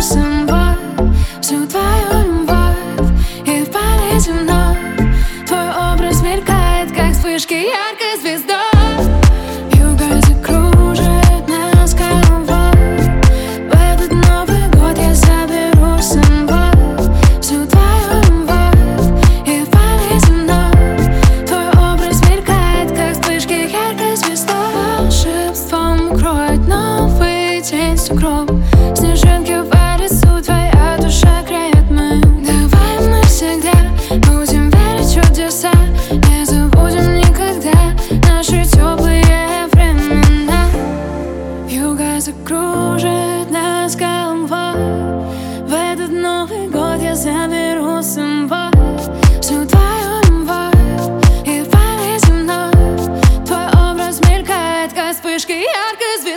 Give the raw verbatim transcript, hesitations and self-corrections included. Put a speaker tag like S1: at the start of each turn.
S1: со мной всю твою любовь, и в памяти вновь твой образ мелькает, как вспышки яркой звезды. Вьюга закружит нас головой, в этот Новый год я заберу с собой всю твою любовь, и в памяти вновь твой образ мелькает, как вспышки яркой звезды. Волшебством укроет новый день сугроб, снежинки по лицу, твоя душа греет мою. Давай мы всегда будем верить в чудеса, не забудем никогда наши теплые времена. Вьюга закружит нас головой, в этот Новый год я заберу с собой всю твою любовь, и в памяти вновь твой образ мелькает, как вспышки яркой звезды.